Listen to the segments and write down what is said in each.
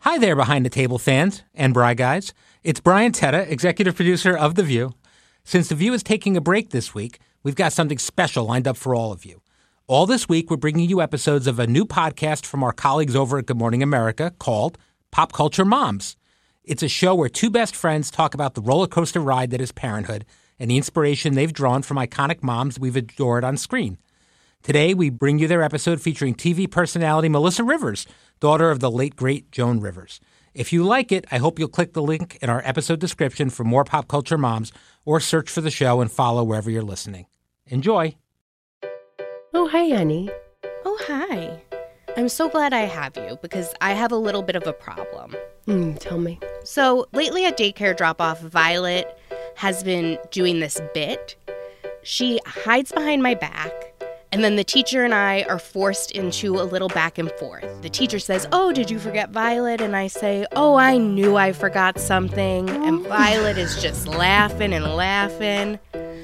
Hi there, behind the table fans and Bri guys. It's Brian Tetta, executive producer of The View. Since The View is taking a break this week, we've got something special lined up for all of you. All this week, we're bringing you episodes of a new podcast from our colleagues over at Good Morning America called Pop Culture Moms. It's a show where two best friends talk about the roller coaster ride that is parenthood and the inspiration they've drawn from iconic moms we've adored on screen. Today, we bring you their episode featuring TV personality Melissa Rivers, daughter of the late, great Joan Rivers. If you like it, I hope you'll click the link in our episode description for more Pop Culture Moms or search for the show and follow wherever you're listening. Enjoy. Oh, hi, honey. Oh, hi. I'm so glad I have you because I have a little bit of a problem. Tell me. So lately at daycare drop-off, Violet has been doing this bit. She hides behind my back, and then the teacher and I are forced into a little back and forth. The teacher says, "Oh, did you forget Violet?" And I say, "Oh, I knew I forgot something." And Violet is just laughing and laughing.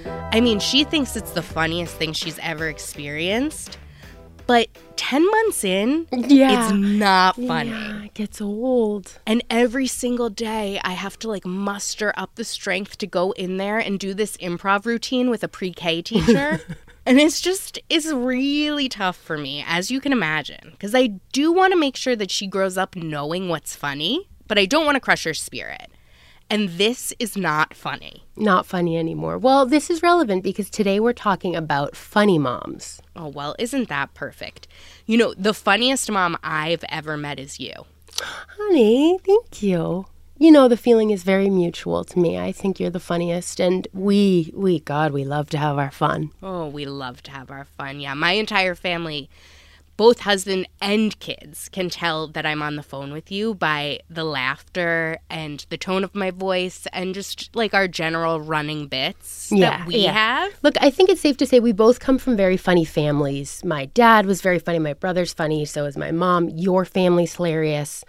I mean, she thinks it's the funniest thing she's ever experienced. But 10 months in, it's not funny. Yeah, it gets old. And every single day, I have to muster up the strength to go in there and do this improv routine with a pre-K teacher. And it's really tough for me, as you can imagine, because I do want to make sure that she grows up knowing what's funny, but I don't want to crush her spirit. And this is not funny. Not funny anymore. Well, this is relevant because today we're talking about funny moms. Oh, well, isn't that perfect? You know, the funniest mom I've ever met is you. Honey, thank you. You know, the feeling is very mutual to me. I think you're the funniest, and we love to have our fun. Oh, we love to have our fun. Yeah, my entire family, both husband and kids, can tell that I'm on the phone with you by the laughter and the tone of my voice and just our general running bits that we have. Look, I think it's safe to say we both come from very funny families. My dad was very funny. My brother's funny. So is my mom. Your family's hilarious.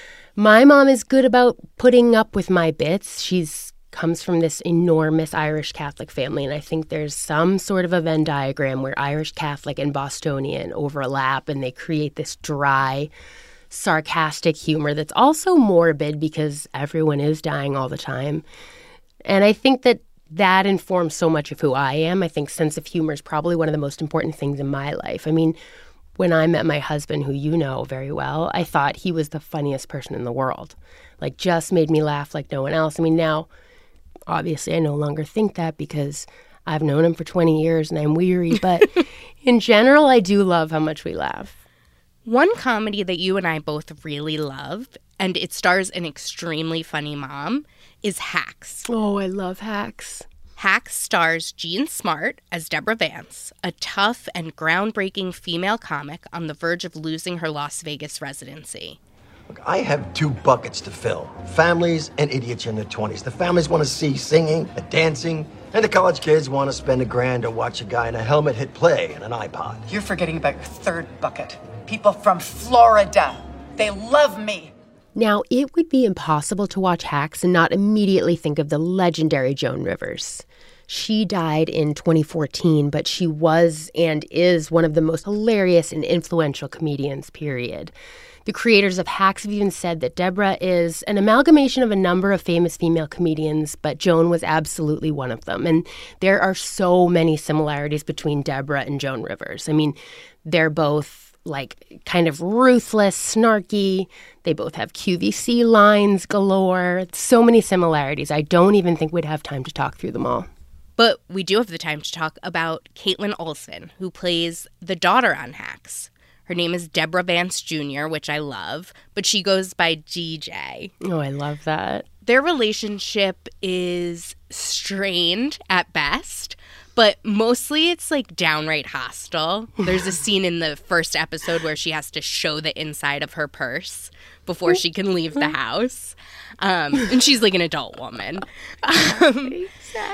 My mom is good about putting up with my bits. She's comes from this enormous Irish Catholic family, and I think there's some sort of a Venn diagram where Irish Catholic and Bostonian overlap, and they create this dry, sarcastic humor that's also morbid because everyone is dying all the time. And I think that informs so much of who I am. I think sense of humor is probably one of the most important things in my life. I mean, when I met my husband, who you know very well, I thought he was the funniest person in the world. Just made me laugh like no one else. I mean, now, obviously, I no longer think that because I've known him for 20 years and I'm weary. But in general, I do love how much we laugh. One comedy that you and I both really love, and it stars an extremely funny mom, is Hacks. Oh, I love Hacks. Hacks stars Jean Smart as Deborah Vance, a tough and groundbreaking female comic on the verge of losing her Las Vegas residency. Look, I have two buckets to fill. Families and idiots in their 20s. The families want to see singing and dancing, and the college kids want to spend $1,000 to watch a guy in a helmet hit play and an iPod. You're forgetting about your third bucket. People from Florida. They love me. Now, it would be impossible to watch Hacks and not immediately think of the legendary Joan Rivers. She died in 2014, but she was and is one of the most hilarious and influential comedians, period. The creators of Hacks have even said that Deborah is an amalgamation of a number of famous female comedians, but Joan was absolutely one of them. And there are so many similarities between Deborah and Joan Rivers. I mean, they're both kind of ruthless, snarky. They both have QVC lines galore. So many similarities. I don't even think we'd have time to talk through them all. But we do have the time to talk about Caitlin Olsen, who plays the daughter on Hacks. Her name is Deborah Vance Jr., which I love, but she goes by DJ. Oh, I love that. Their relationship is strained at best, but mostly it's downright hostile. There's a scene in the first episode where she has to show the inside of her purse before she can leave the house. And she's an adult woman. Exactly.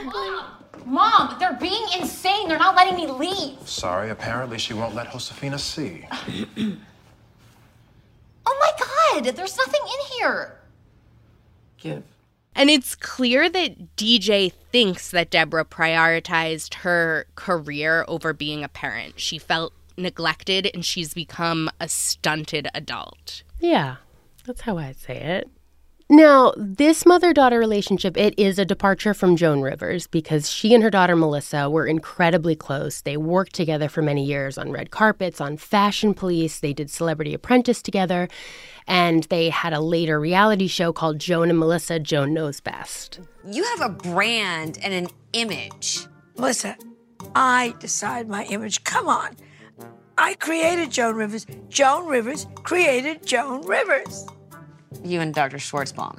Mom, they're being insane. They're not letting me leave. Sorry, apparently she won't let Josefina see. Oh my God, there's nothing in here. Give. And it's clear that DJ thinks that Deborah prioritized her career over being a parent. She felt neglected and she's become a stunted adult. Yeah. That's how I'd say it. Now, this mother-daughter relationship, it is a departure from Joan Rivers because she and her daughter Melissa were incredibly close. They worked together for many years on red carpets, on Fashion Police. They did Celebrity Apprentice together. And they had a later reality show called Joan and Melissa, Joan Knows Best. You have a brand and an image. Melissa, I decide my image. Come on. I created Joan Rivers. Joan Rivers created Joan Rivers. You and Dr. Schwartzbaum.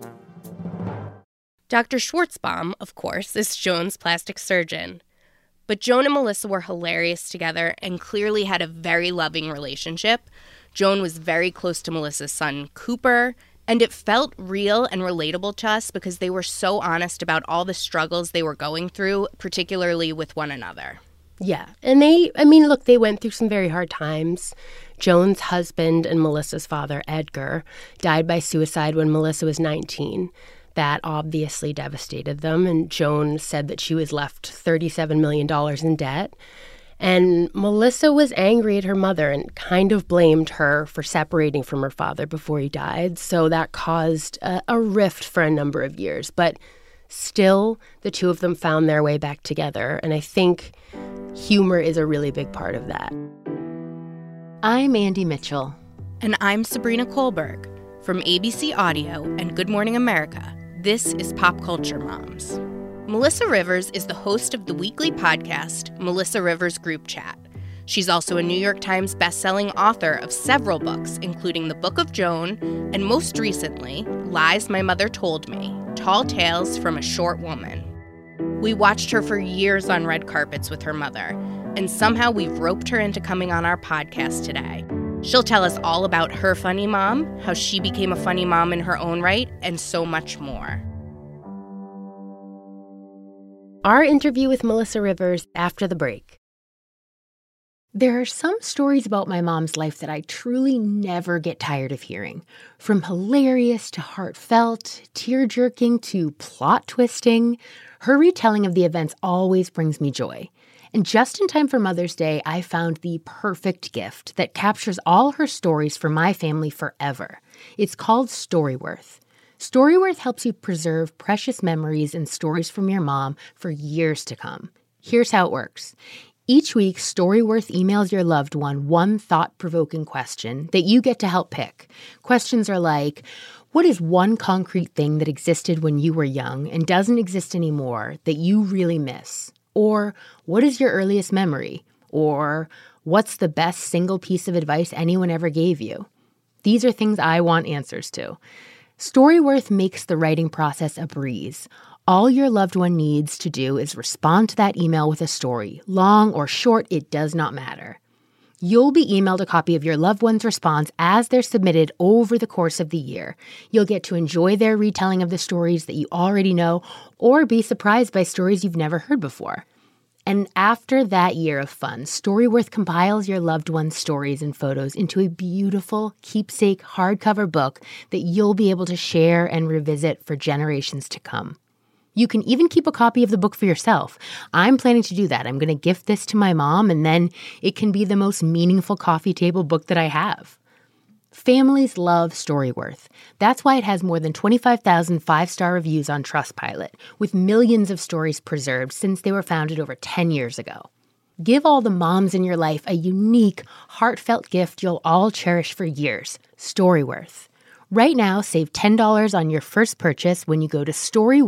Dr. Schwartzbaum, of course, is Joan's plastic surgeon. But Joan and Melissa were hilarious together and clearly had a very loving relationship. Joan was very close to Melissa's son, Cooper, and it felt real and relatable to us because they were so honest about all the struggles they were going through, particularly with one another. Yeah, and they went through some very hard times. Joan's husband and Melissa's father, Edgar, died by suicide when Melissa was 19. That obviously devastated them, and Joan said that she was left $37 million in debt. And Melissa was angry at her mother and kind of blamed her for separating from her father before he died, so that caused a rift for a number of years. But still, the two of them found their way back together, and I think humor is a really big part of that. I'm Andy Mitchell. And I'm Sabrina Kohlberg. From ABC Audio and Good Morning America, this is Pop Culture Moms. Melissa Rivers is the host of the weekly podcast, Melissa Rivers Group Chat. She's also a New York Times bestselling author of several books, including The Book of Joan, and most recently, Lies My Mother Told Me, Tall Tales from a Short Woman. We watched her for years on red carpets with her mother, and somehow we've roped her into coming on our podcast today. She'll tell us all about her funny mom, how she became a funny mom in her own right, and so much more. Our interview with Melissa Rivers after the break. There are some stories about my mom's life that I truly never get tired of hearing. From hilarious to heartfelt, tear-jerking to plot-twisting, her retelling of the events always brings me joy. And just in time for Mother's Day, I found the perfect gift that captures all her stories for my family forever. It's called Storyworth. Storyworth helps you preserve precious memories and stories from your mom for years to come. Here's how it works. Each week, Storyworth emails your loved one thought-provoking question that you get to help pick. Questions are like, what is one concrete thing that existed when you were young and doesn't exist anymore that you really miss? Or, what is your earliest memory? Or, what's the best single piece of advice anyone ever gave you? These are things I want answers to. Storyworth makes the writing process a breeze. All your loved one needs to do is respond to that email with a story. Long or short, it does not matter. You'll be emailed a copy of your loved one's response as they're submitted over the course of the year. You'll get to enjoy their retelling of the stories that you already know or be surprised by stories you've never heard before. And after that year of fun, Storyworth compiles your loved one's stories and photos into a beautiful keepsake hardcover book that you'll be able to share and revisit for generations to come. You can even keep a copy of the book for yourself. I'm planning to do that. I'm going to gift this to my mom, and then it can be the most meaningful coffee table book that I have. Families love Storyworth. That's why it has more than 25,000 five-star reviews on Trustpilot, with millions of stories preserved since they were founded over 10 years ago. Give all the moms in your life a unique, heartfelt gift you'll all cherish for years, Storyworth. Right now, save $10 on your first purchase when you go to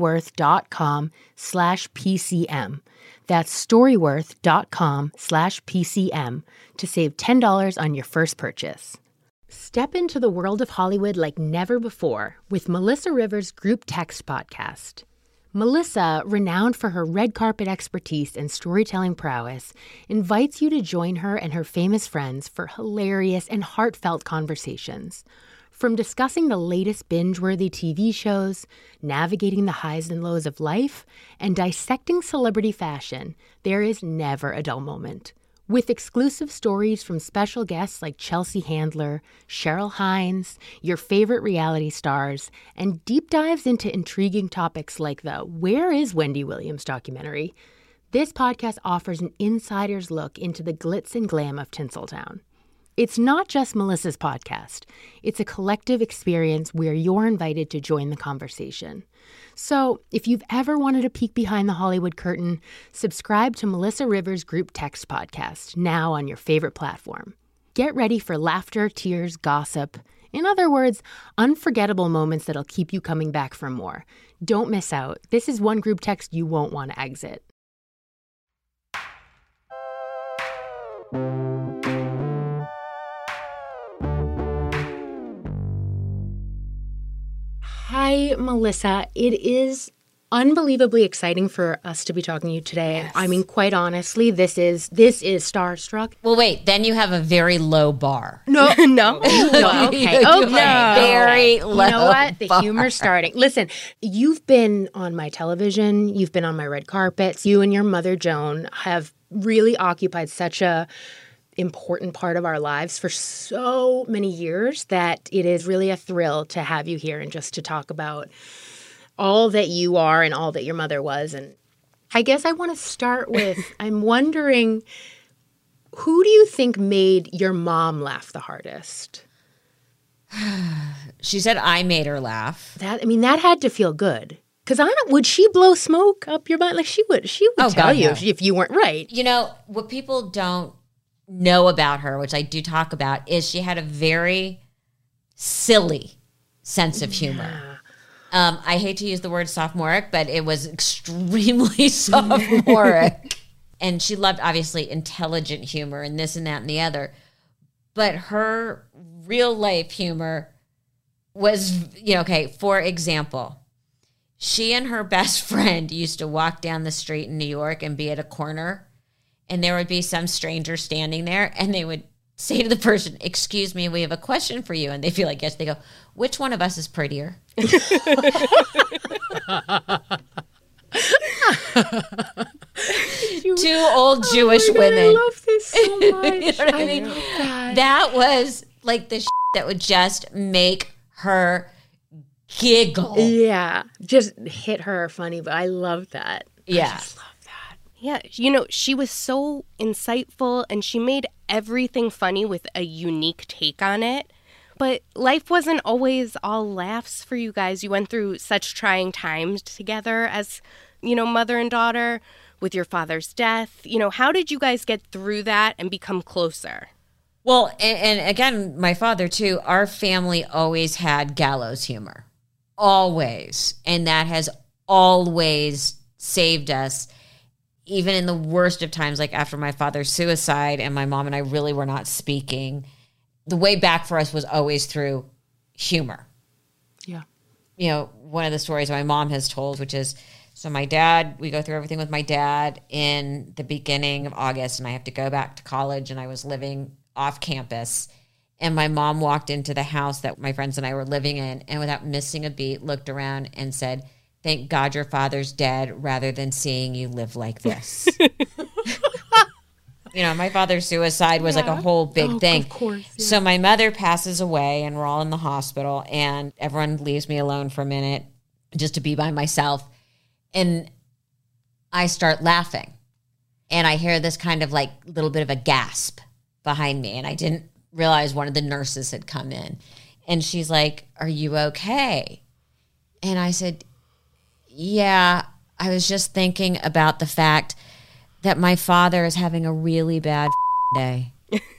storyworth.com/PCM. That's storyworth.com/PCM to save $10 on your first purchase. Step into the world of Hollywood like never before with Melissa Rivers' Group Text podcast. Melissa, renowned for her red carpet expertise and storytelling prowess, invites you to join her and her famous friends for hilarious and heartfelt conversations. From discussing the latest binge-worthy TV shows, navigating the highs and lows of life, and dissecting celebrity fashion, there is never a dull moment. With exclusive stories from special guests like Chelsea Handler, Cheryl Hines, your favorite reality stars, and deep dives into intriguing topics like the Where is Wendy Williams documentary, this podcast offers an insider's look into the glitz and glam of Tinseltown. It's not just Melissa's podcast. It's a collective experience where you're invited to join the conversation. So if you've ever wanted a peek behind the Hollywood curtain, subscribe to Melissa Rivers' Group Text podcast, now on your favorite platform. Get ready for laughter, tears, gossip. In other words, unforgettable moments that'll keep you coming back for more. Don't miss out. This is one group text you won't want to exit. Hi, Melissa. It is unbelievably exciting for us to be talking to you today. Yes. I mean, quite honestly, this is starstruck. Well, wait, then you have a very low bar. No. Okay. Very low. You know what? The bar. humor's starting. Listen, you've been on my television. You've been on my red carpets. You and your mother, Joan, have really occupied such a important part of our lives for so many years that it is really a thrill to have you here and just to talk about all that you are and all that your mother was. And I guess I want to start with, I'm wondering, who do you think made your mom laugh the hardest? She said I made her laugh. That had to feel good. Because would she blow smoke up your butt? Like she would tell you if you weren't right. You know, what people don't know about her, which I do talk about, is she had a very silly sense of humor. I hate to use the word sophomoric, but it was extremely sophomoric. And she loved, obviously, intelligent humor and this and that and the other. But her real life humor was, for example, she and her best friend used to walk down the street in New York and be at a corner, and there would be some stranger standing there, and they would say to the person, "Excuse me, we have a question for you." And they feel like, yes. They go, "Which one of us is prettier?" Two old Jewish women. I love this so much. You know what I mean? That was like the that would just make her giggle. Yeah, just hit her funny, but I love that. Yeah. I just love that. Yeah, she was so insightful and she made everything funny with a unique take on it. But life wasn't always all laughs for you guys. You went through such trying times together as, mother and daughter with your father's death. How did you guys get through that and become closer? Well, and again, my father too, our family always had gallows humor. Always. And that has always saved us, even in the worst of times, like after my father's suicide and my mom and I really were not speaking. The way back for us was always through humor. Yeah. One of the stories my mom has told, which is, so my dad, we go through everything with my dad in the beginning of August, and I have to go back to college, and I was living off campus. And my mom walked into the house that my friends and I were living in, and without missing a beat, looked around and said, "Thank God your father's dead rather than seeing you live like this." My father's suicide was like a whole big thing. Of course. Yeah. So my mother passes away and we're all in the hospital and everyone leaves me alone for a minute just to be by myself. And I start laughing and I hear this kind of like little bit of a gasp behind me. And I didn't realize one of the nurses had come in and she's like, "Are you okay?" And I said, "Yeah, I was just thinking about the fact that my father is having a really bad day."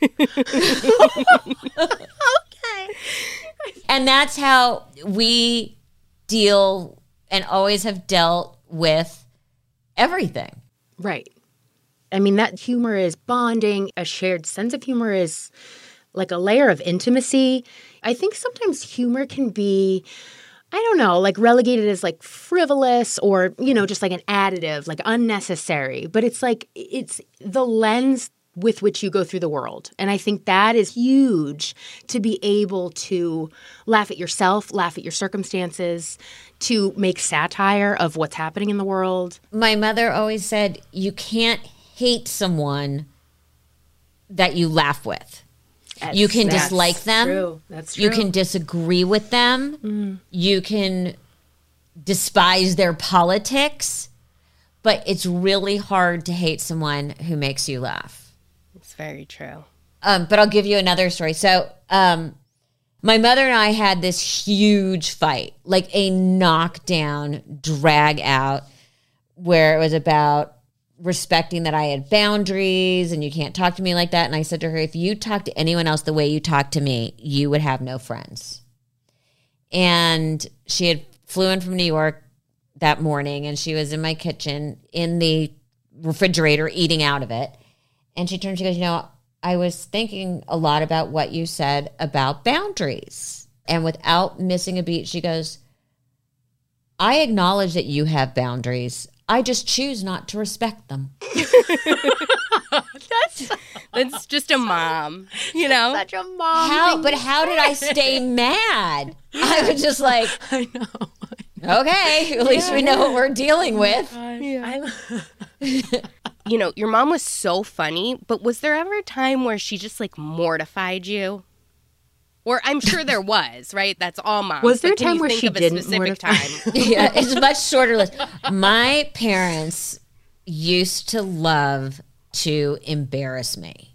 Okay. And that's how we deal and always have dealt with everything. Right. I mean, that humor is bonding. A shared sense of humor is like a layer of intimacy. I think sometimes humor can be, I don't know, like relegated as like frivolous or, just like an additive, like unnecessary. But it's like, it's the lens with which you go through the world. And I think that is huge, to be able to laugh at yourself, laugh at your circumstances, to make satire of what's happening in the world. My mother always said, you can't hate someone that you laugh with. You can dislike them. True. That's true. You can disagree with them. Mm. You can despise their politics. But it's really hard to hate someone who makes you laugh. It's very true. But I'll give you another story. So my mother and I had this huge fight, like a knockdown, drag out, where it was about respecting that I had boundaries and you can't talk to me like that. And I said to her, if you talk to anyone else the way you talk to me, you would have no friends. And she had flew in from New York that morning, and she was in my kitchen in the refrigerator eating out of it. And she turned, she goes, I was thinking a lot about what you said about boundaries. And without missing a beat, she goes, I acknowledge that you have boundaries. I just choose not to respect them. That's just a mom, Such a mom. But how did I stay mad? I was just like, I know. Okay, at least we know what we're dealing with. Your mom was so funny, but was there ever a time where she just mortified you? Or I'm sure there was, right? That's all moms. Was there a time where she didn't mortify? Yeah, it's a much shorter list. My parents used to love to embarrass me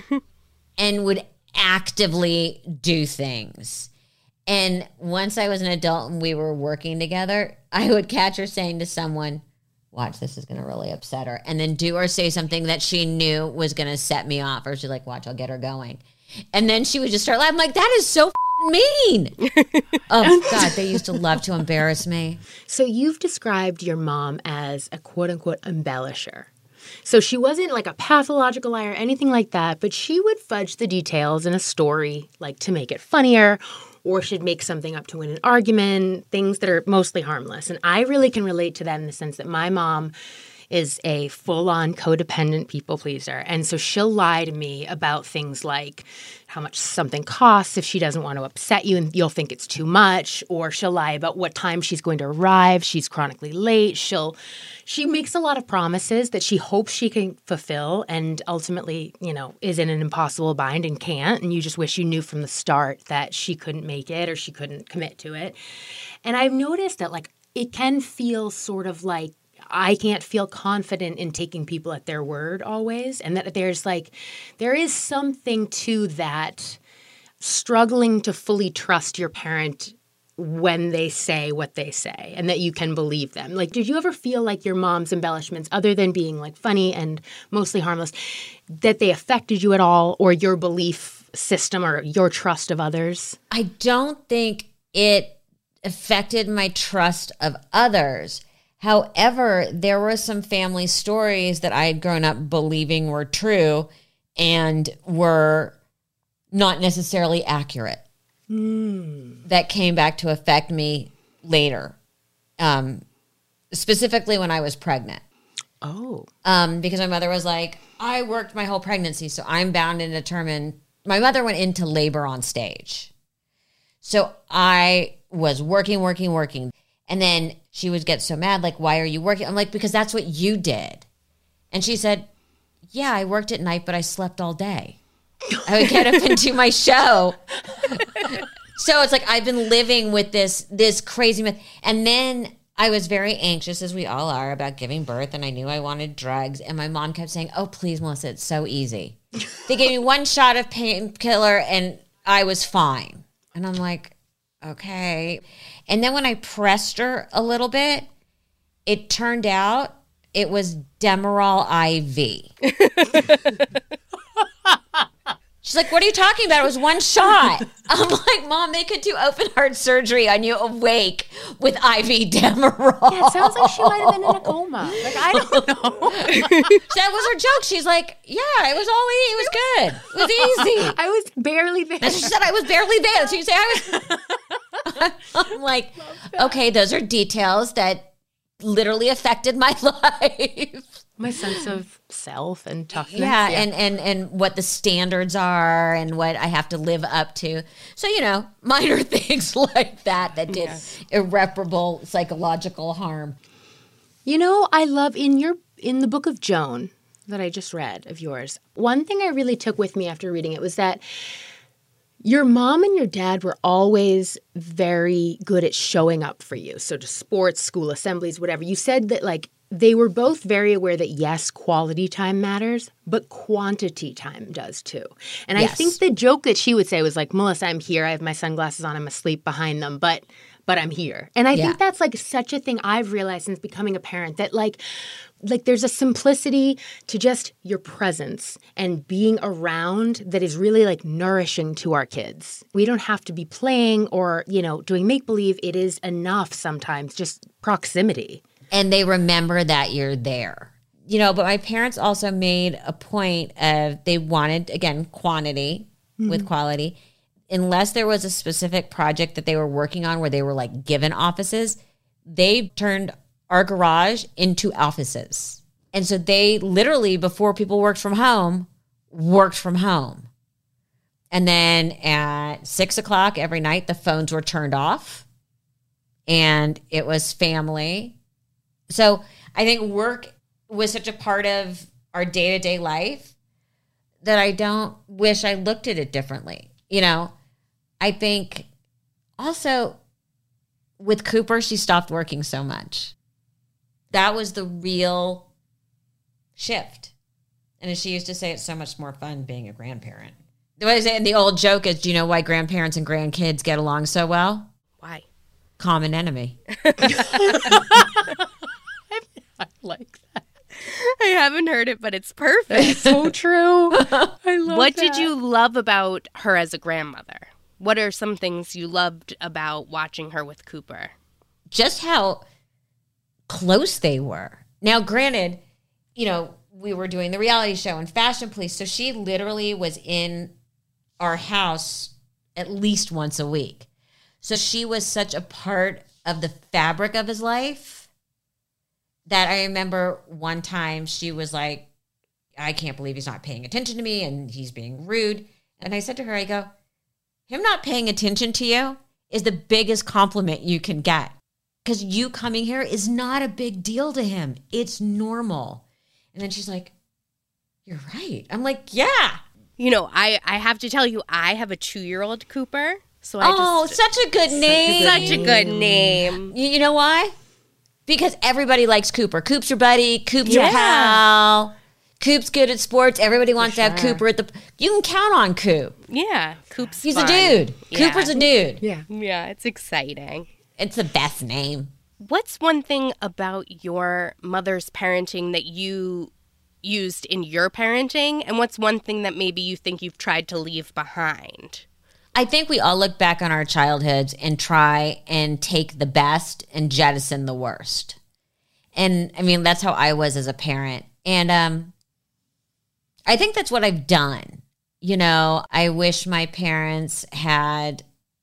and would actively do things. And once I was an adult and we were working together, I would catch her saying to someone, watch, this is going to really upset her. And then do or say something that she knew was going to set me off. Or she's like, watch, I'll get her going. And then she would just start laughing. I'm like, that is so mean. Oh, God, they used to love to embarrass me. So you've described your mom as a quote-unquote embellisher. So she wasn't like a pathological liar or anything like that, but she would fudge the details in a story, like to make it funnier, or she'd make something up to win an argument, things that are mostly harmless. And I really can relate to that in the sense that my mom is a full-on codependent people pleaser. And so she'll lie to me about things like how much something costs if she doesn't want to upset you and you'll think it's too much, or she'll lie about what time she's going to arrive. She's chronically late. She makes a lot of promises that she hopes she can fulfill and ultimately, is in an impossible bind and can't. And you just wish you knew from the start that she couldn't make it or she couldn't commit to it. And I've noticed that it can feel sort of like I can't feel confident in taking people at their word always. And that there is something to that struggling to fully trust your parent when they say what they say and that you can believe them. Did you ever feel like your mom's embellishments, other than being funny and mostly harmless, that they affected you at all or your belief system or your trust of others? I don't think it affected my trust of others. However, there were some family stories that I had grown up believing were true and were not necessarily accurate that came back to affect me later, specifically when I was pregnant. Oh. Because my mother was like, I worked my whole pregnancy, so I'm bound and determined. My mother went into labor on stage. So I was working. And then she would get so mad, why are you working? I'm like, because that's what you did. And she said, yeah, I worked at night, but I slept all day. I would get up and do my show. So it's I've been living with this crazy myth. And then I was very anxious, as we all are, about giving birth, and I knew I wanted drugs. And my mom kept saying, oh, please, Melissa, it's so easy. They gave me one shot of painkiller, and I was fine. And I'm like, okay. And then when I pressed her a little bit, it turned out it was Demerol IV. She's like, what are you talking about? It was one shot. I'm like, Mom, they could do open heart surgery on you awake with IV Demerol. Yeah, it sounds like she might have been in a coma. I don't know. That was her joke. She's like, yeah, it was good. It was easy. I was barely there. And she said I was barely there. So you say I was... I'm like, okay, those are details that literally affected my life. My sense of self and toughness. Yeah, and what the standards are and what I have to live up to. So, minor things like that did irreparable psychological harm. I love in the book of Joan that I just read of yours, one thing I really took with me after reading it was that your mom and your dad were always very good at showing up for you. So to sports, school assemblies, whatever. You said that they were both very aware that, yes, quality time matters, but quantity time does too. And I think the joke that she would say was like, Melissa, I'm here. I have my sunglasses on. I'm asleep behind them, but I'm here. And I think that's like such a thing I've realized since becoming a parent, that like there's a simplicity to just your presence and being around that is really like nourishing to our kids. We don't have to be playing or, doing make-believe. It is enough sometimes, just proximity. And they remember that you're there. But my parents also made a point of they wanted, again, quantity with quality. Unless there was a specific project that they were working on where they were like given offices, they turned our garage into offices. And so they literally, before people worked from home. And then at 6:00 every night, the phones were turned off and it was family. So I think work was such a part of our day-to-day life that I don't wish I looked at it differently. I think also with Cooper, she stopped working so much. That was the real shift. And as she used to say, it's so much more fun being a grandparent. And the old joke is, do you know why grandparents and grandkids get along so well? Why? Common enemy. I like that. I haven't heard it, but it's perfect. It's so true. I love What that. did you love about her as a grandmother? What are some things you loved about watching her with Cooper? Just how close they were. Now, granted, we were doing the reality show and Fashion Police, so she literally was in our house at least once a week. So she was such a part of the fabric of his life that I remember one time she was like, I can't believe he's not paying attention to me and he's being rude. And I said to her, I go, him not paying attention to you is the biggest compliment you can get. Because you coming here is not a big deal to him. It's normal. And then she's like, you're right. I'm like, yeah. I have to tell you, I have a 2-year-old Cooper. So such a good name. Such a good name. You know why? Because everybody likes Cooper. Coop's your buddy. Coop's your pal. Coop's good at sports. Everybody wants to have Cooper at the... You can count on Coop. Yeah, Coop's He's fun. a dude. Yeah. Cooper's a dude. Yeah, it's exciting. It's the best name. What's one thing about your mother's parenting that you used in your parenting? And what's one thing that maybe you think you've tried to leave behind? I think we all look back on our childhoods and try and take the best and jettison the worst. And I mean, that's how I was as a parent. And I think that's what I've done. I wish my parents had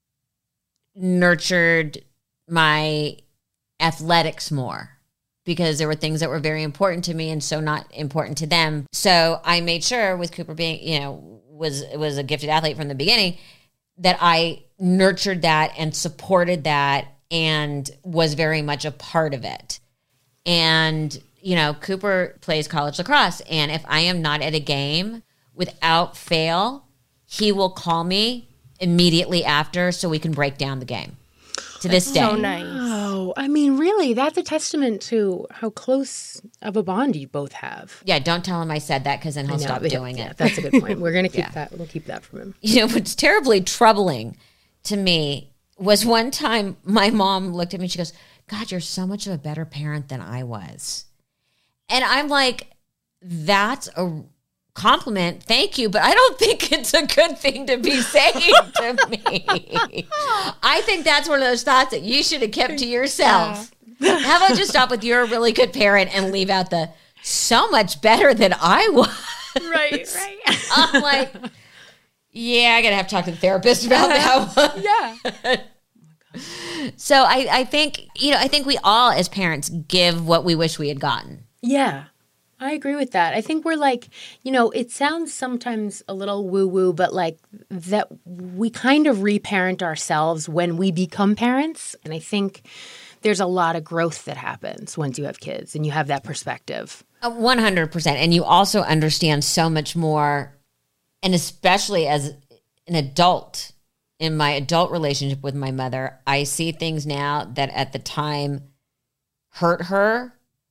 nurtured my athletics more because there were things that were very important to me and so not important to them. So I made sure with Cooper being, was a gifted athlete from the beginning, that I nurtured that and supported that and was very much a part of it. And, Cooper plays college lacrosse. And if I am not at a game, without fail, he will call me immediately after so we can break down the game. To this day. So nice. Oh, I mean, really, that's a testament to how close of a bond you both have. Yeah, don't tell him I said that because then he'll stop doing it. That's a good point. We're going to keep that. We'll keep that from him. What's terribly troubling to me was one time my mom looked at me and she goes, God, you're so much of a better parent than I was. And I'm like, that's a compliment. Thank you. But I don't think it's a good thing to be saying to me. I think that's one of those thoughts that you should have kept to yourself. Yeah. How about just stop with you're a really good parent and leave out the so much better than I was. Right. I'm like, yeah, I got to have to talk to the therapist about that one. Yeah. So I think, I think we all as parents give what we wish we had gotten. Yeah. I agree with that. I think we're like, it sounds sometimes a little woo-woo, but like that we kind of reparent ourselves when we become parents. And I think there's a lot of growth that happens once you have kids and you have that perspective. 100%. And you also understand so much more, and especially as an adult, in my adult relationship with my mother, I see things now that at the time hurt her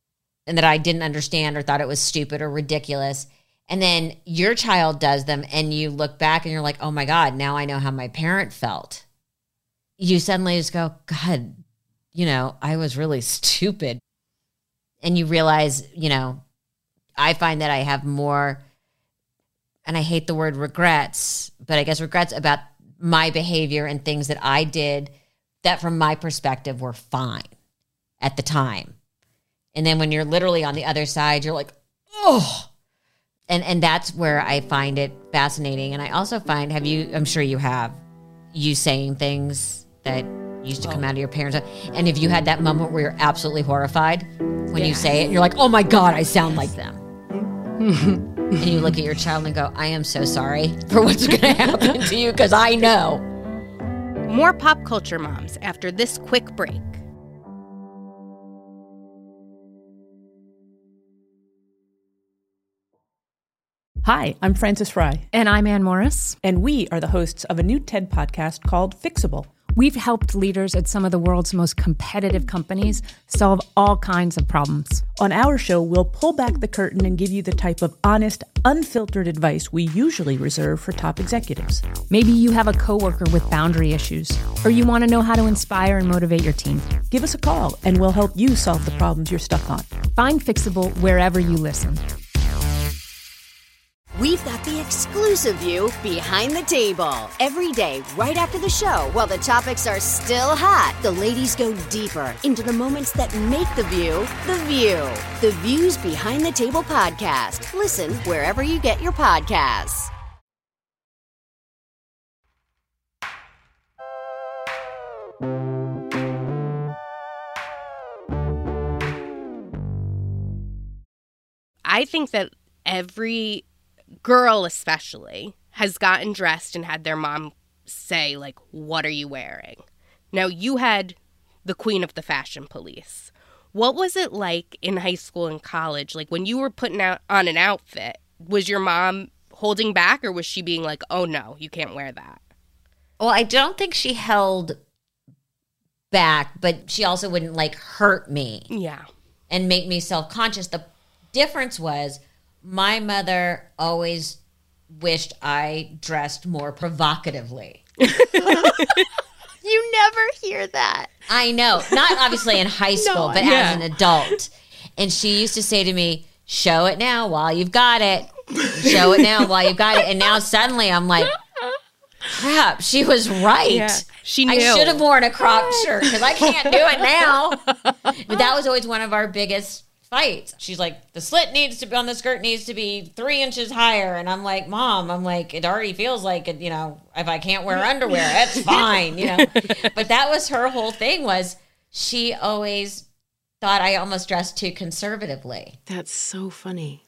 and that I didn't understand or thought it was stupid or ridiculous. And then your child does them and you look back and you're like, oh my God, now I know how my parent felt. You suddenly just go, God, I was really stupid. And you realize, I find that I have more, and I hate the word regrets, but I guess regrets about my behavior and things that I did that from my perspective were fine at the time. And then when you're literally on the other side, you're like, oh. And that's where I find it fascinating. And I also find, I'm sure you have, you saying things that used to come out of your parents. And have you had that moment where you're absolutely horrified when you say it? And you're like, oh my God, I sound like them. And you look at your child and go, I am so sorry for what's going to happen to you because I know. More Pop Culture Moms after this quick break. Hi, I'm Frances Fry. And I'm Ann Morris. And we are the hosts of a new TED podcast called Fixable. We've helped leaders at some of the world's most competitive companies solve all kinds of problems. On our show, we'll pull back the curtain and give you the type of honest, unfiltered advice we usually reserve for top executives. Maybe you have a coworker with boundary issues, or you want to know how to inspire and motivate your team. Give us a call, and we'll help you solve the problems you're stuck on. Find Fixable wherever you listen. We've got the exclusive view behind the table. Every day, right after the show, while the topics are still hot, the ladies go deeper into the moments that make the View the View. The Views Behind the Table podcast. Listen wherever you get your podcasts. I think that every girl especially has gotten dressed and had their mom say, like, what are you wearing? Now, you had the queen of the fashion police. What was it like in high school and college? Like, when you were putting on an outfit, was your mom holding back, or was she being like, oh no, you can't wear that? Well, I don't think she held back, but she also wouldn't like hurt me. Yeah. And make me self-conscious. The difference was my mother always wished I dressed more provocatively. You never hear that. I know. Not obviously in high school, but as an adult. And she used to say to me, show it now while you've got it. Show it now while you've got it. And now suddenly I'm like, crap, she was right. Yeah, she knew. I should have worn a cropped shirt because I can't do it now. But that was always one of our biggest fights. She's like, the slit needs to be on the skirt needs to be 3 inches higher. And I'm like, Mom, it already feels like, if I can't wear underwear, that's fine, But that was her whole thing, was she always thought I almost dressed too conservatively. That's so funny.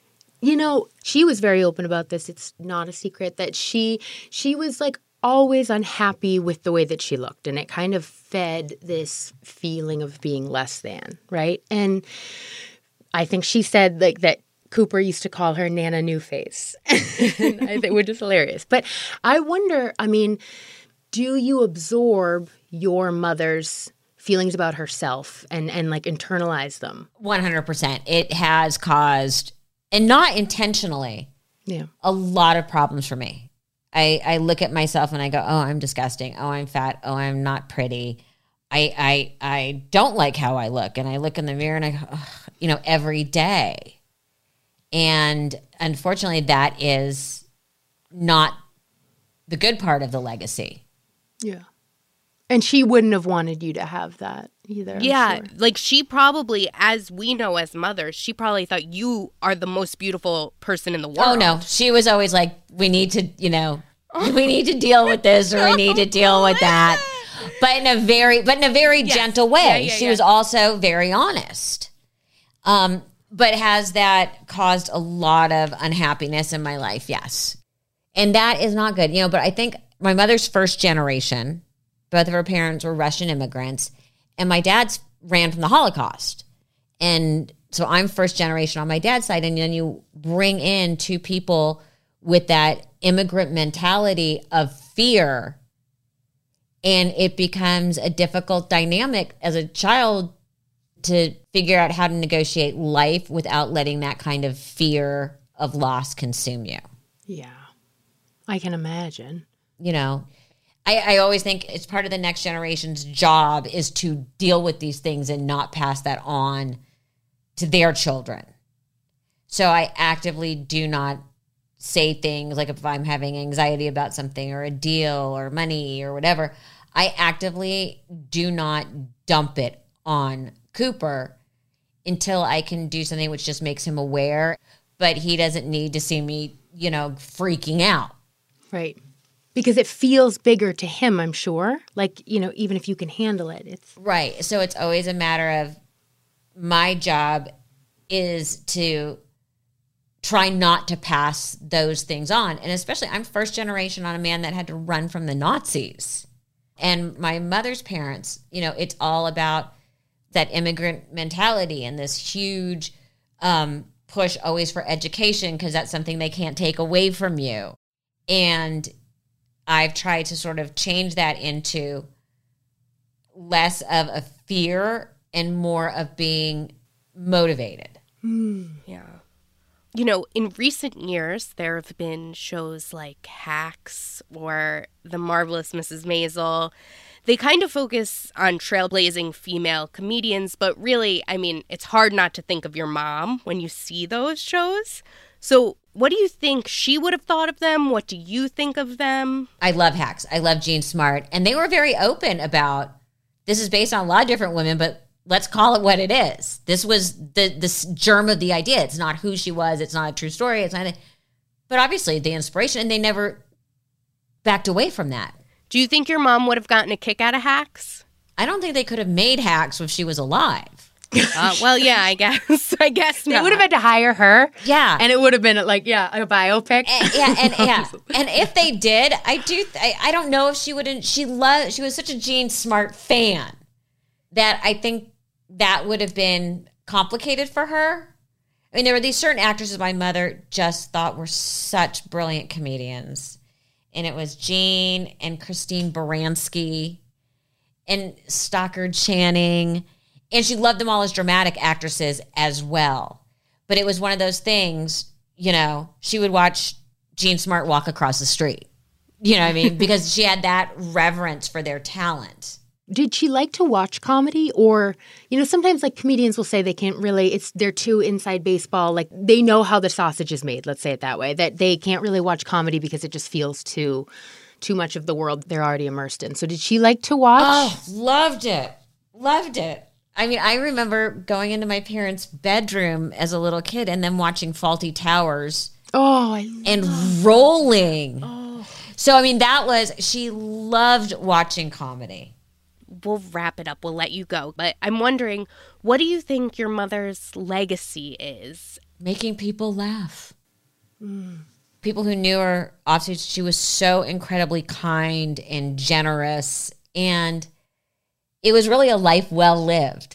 She was very open about this. It's not a secret that she was like always unhappy with the way that she looked, and it kind of fed this feeling of being less than, right? And I think she said like that Cooper used to call her Nana New Face, which is hilarious. But I wonder, do you absorb your mother's feelings about herself and like internalize them? 100%. It has caused, and not intentionally, a lot of problems for me. I look at myself and I go, oh, I'm disgusting. Oh, I'm fat. Oh, I'm not pretty. I don't like how I look. And I look in the mirror and I go, every day. And unfortunately, that is not the good part of the legacy. Yeah. And she wouldn't have wanted you to have that either. Yeah. Sure. Like, she probably, as we know as mothers, she probably thought you are the most beautiful person in the world. Oh, no. She was always like, we need to, we need to deal with this, or we need to deal with that. But in a very gentle way. She was also very honest. But has that caused a lot of unhappiness in my life? Yes. And that is not good. But I think my mother's first generation, both of her parents were Russian immigrants, and my dad's ran from the Holocaust. And so I'm first generation on my dad's side. And then you bring in two people with that immigrant mentality of fear, and it becomes a difficult dynamic as a child to figure out how to negotiate life without letting that kind of fear of loss consume you. Yeah, I can imagine. You know, I always think it's part of the next generation's job is to deal with these things and not pass that on to their children. So I actively do not say things like if I'm having anxiety about something or a deal or money or whatever, I actively do not dump it on Cooper until I can do something which just makes him aware, but he doesn't need to see me, you know, freaking out. Right. Because it feels bigger to him, I'm sure. Like, you know, even if you can handle it, it's... Right. So it's always a matter of my job is to try not to pass those things on. And especially, I'm first generation on a man that had to run from the Nazis. And my mother's parents, you know, it's all about that immigrant mentality and this huge push always for education because that's something they can't take away from you. And I've tried to sort of change that into less of a fear and more of being motivated. Yeah. You know, in recent years, there have been shows like Hacks or The Marvelous Mrs. Maisel. They kind of focus on trailblazing female comedians, but really, I mean, it's hard not to think of your mom when you see those shows. So what do you think she would have thought of them? What do you think of them? I love Hacks. I love Jean Smart. And they were very open about, this is based on a lot of different women, but let's call it what it is. This was the germ of the idea. It's not who she was. It's not a true story. It's not, but obviously the inspiration, and they never backed away from that. Do you think your mom would have gotten a kick out of Hacks? I don't think they could have made Hacks if she was alive. Well, yeah, I guess. I guess they would have had to hire her. Yeah, and it would have been like, yeah, a biopic. And if they did, I don't know if she wouldn't. She was such a Jean Smart fan that I think that would have been complicated for her. I mean, there were these certain actresses my mother just thought were such brilliant comedians. And it was Jean and Christine Baranski and Stockard Channing. And she loved them all as dramatic actresses as well. But it was one of those things, you know, she would watch Jean Smart walk across the street. You know what I mean? Because she had that reverence for their talent. Did she like to watch comedy? Or, you know, sometimes like comedians will say they can't really, they're too inside baseball. Like they know how the sausage is made, let's say it that way, that they can't really watch comedy because it just feels too much of the world they're already immersed in. So did she like to watch? Oh, loved it. Loved it. I mean, I remember going into my parents' bedroom as a little kid and then watching Fawlty Towers. And rolling. So, I mean, she loved watching comedy. We'll wrap it up. We'll let you go. But I'm wondering, what do you think your mother's legacy is? Making people laugh. People who knew her, obviously, she was so incredibly kind and generous. And it was really a life well lived.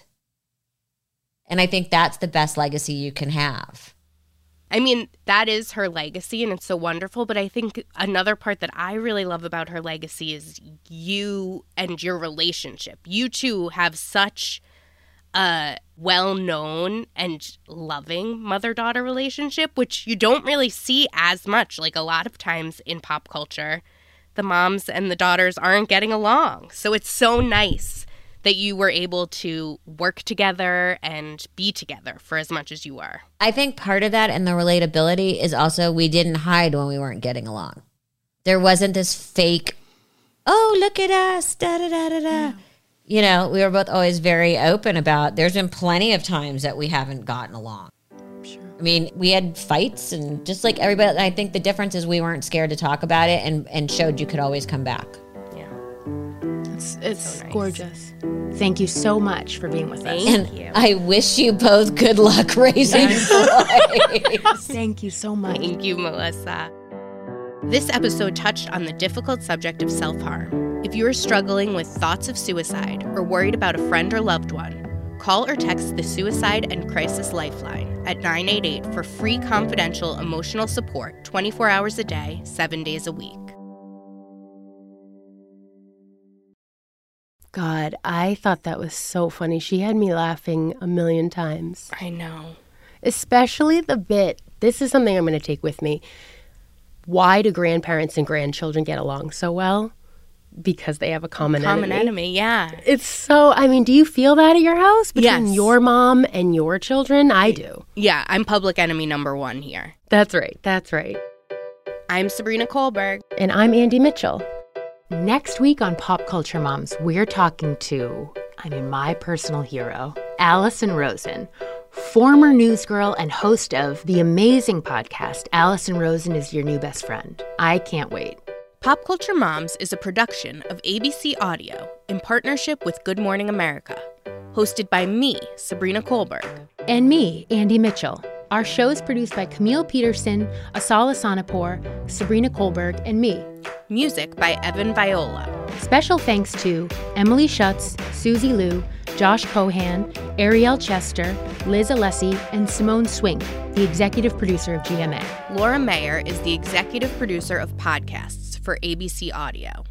And I think that's the best legacy you can have. I mean, that is her legacy, and it's so wonderful. But I think another part that I really love about her legacy is you and your relationship. You two have such a well-known and loving mother-daughter relationship, which you don't really see as much. Like a lot of times in pop culture, the moms and the daughters aren't getting along. So it's so nice that you were able to work together and be together for as much as you are. I think part of that and the relatability is also we didn't hide when we weren't getting along. There wasn't this fake, oh, look at us, da-da-da-da-da. Yeah. You know, we were both always very open about, there's been plenty of times that we haven't gotten along. Sure. I mean, we had fights and just like everybody, I think the difference is we weren't scared to talk about it and showed you could always come back. Yeah. It's so nice. Gorgeous. Thank you so much for being with us. Thank you. I wish you both good luck raising boys. Thank you so much. Thank you, Melissa. This episode touched on the difficult subject of self-harm. If you are struggling with thoughts of suicide or worried about a friend or loved one, call or text the Suicide and Crisis Lifeline at 988 for free confidential emotional support 24 hours a day, 7 days a week. God, I thought that was so funny. She had me laughing a million times. I know. Especially the bit, this is something I'm going to take with me. Why do grandparents and grandchildren get along so well? Because they have a common enemy, yeah. It's so, I mean, do you feel that at your house between your mom and your children? I do. Yeah, I'm public enemy number one here. That's right. That's right. I'm Sabrina Kohlberg. And I'm Andy Mitchell. Next week on Pop Culture Moms, we're talking to, my personal hero, Allison Rosen, former newsgirl and host of the amazing podcast, Allison Rosen is Your New Best Friend. I can't wait. Pop Culture Moms is a production of ABC Audio in partnership with Good Morning America, hosted by me, Sabrina Kohlberg. And me, Andy Mitchell. Our show is produced by Camille Peterson, Asala Sonapur, Sabrina Kohlberg, and me. Music by Evan Viola. Special thanks to Emily Schutz, Susie Liu, Josh Cohan, Ariel Chester, Liz Alessi, and Simone Swink, the executive producer of GMA. Laura Mayer is the executive producer of podcasts for ABC Audio.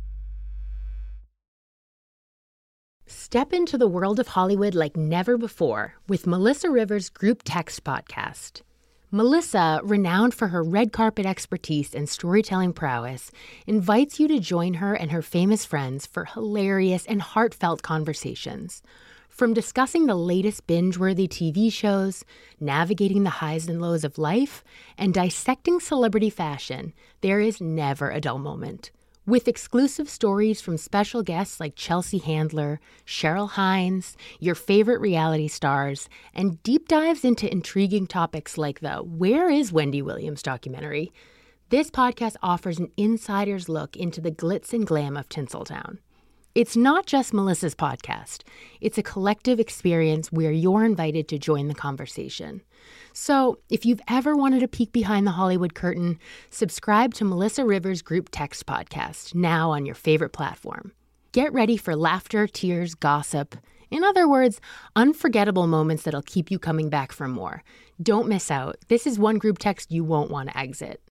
Step into the world of Hollywood like never before with Melissa Rivers' Group Text podcast. Melissa, renowned for her red carpet expertise and storytelling prowess, invites you to join her and her famous friends for hilarious and heartfelt conversations. From discussing the latest binge-worthy TV shows, navigating the highs and lows of life, and dissecting celebrity fashion, there is never a dull moment. With exclusive stories from special guests like Chelsea Handler, Cheryl Hines, your favorite reality stars, and deep dives into intriguing topics like the Where is Wendy Williams documentary, this podcast offers an insider's look into the glitz and glam of Tinseltown. It's not just Melissa's podcast. It's a collective experience where you're invited to join the conversation. So if you've ever wanted a peek behind the Hollywood curtain, subscribe to Melissa Rivers' Group Text podcast, now on your favorite platform. Get ready for laughter, tears, gossip. In other words, unforgettable moments that'll keep you coming back for more. Don't miss out. This is one group text you won't want to exit.